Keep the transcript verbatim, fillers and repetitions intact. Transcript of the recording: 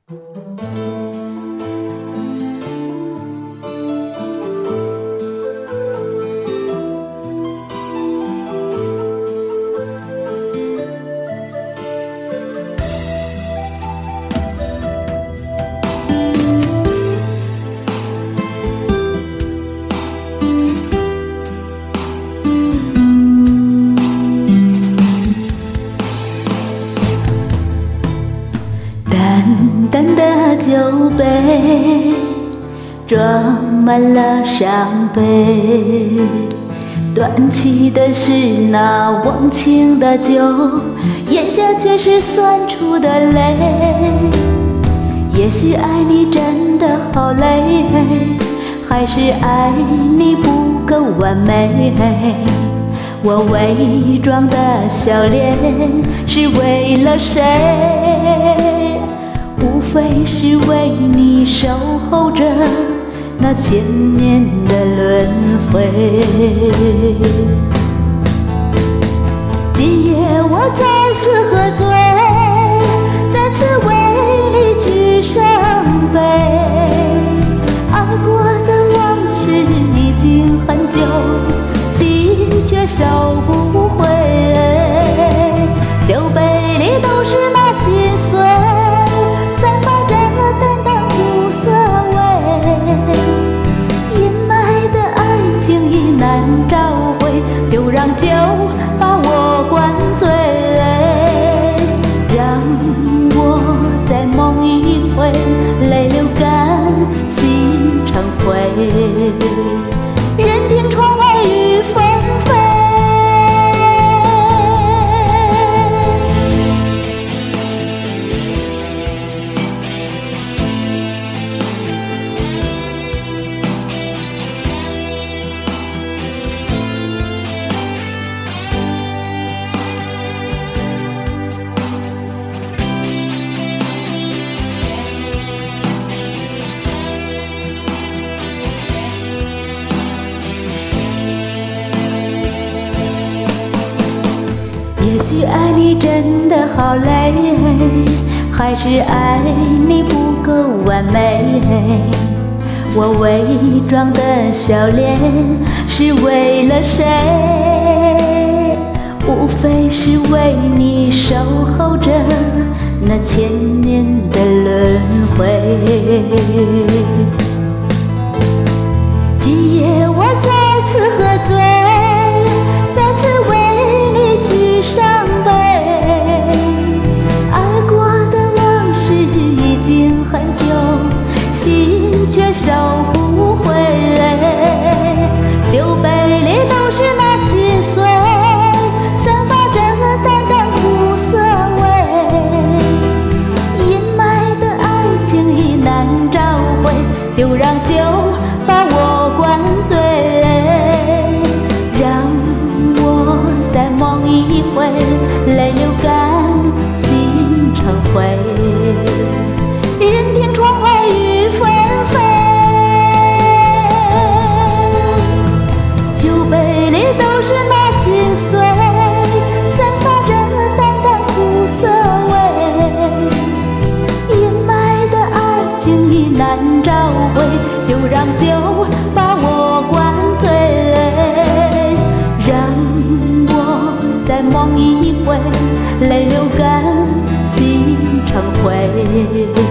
淡淡的酒杯装满了伤悲，端起的是那忘情的酒，咽下却是酸楚的泪。也许爱你真的好累，还是爱你不够完美。我伪装的笑脸是为了谁？无非是为你守候着那千年的轮回。今夜我再次喝醉，再次为你去伤悲。爱过的往事已经很久，心却收不回。酒杯里都是那心碎，散发着淡淡苦涩味。阴霾的爱情已难找回，就让酒把我灌醉，让我再梦一回，泪流干，心成灰，任凭窗外雨纷飞。也许爱你真的好累，还是爱你不够完美。我伪装的笑脸是为了谁？无非是为你守候着那千年的轮回。今夜我再次喝醉，再次为你去伤悲。爱过的往事已经很久，心却收不回。酒杯里都是那心碎，散发着淡淡苦涩味。阴霾的爱情已难找回，就让酒把我灌醉，让我再梦一回，泪流干，心成灰，任凭窗外雨纷飞。酒杯里都是那心碎，散发着淡淡苦涩味。阴霾的爱情已难找回，就让酒把我灌醉，让我再梦一回，泪流干，心成灰。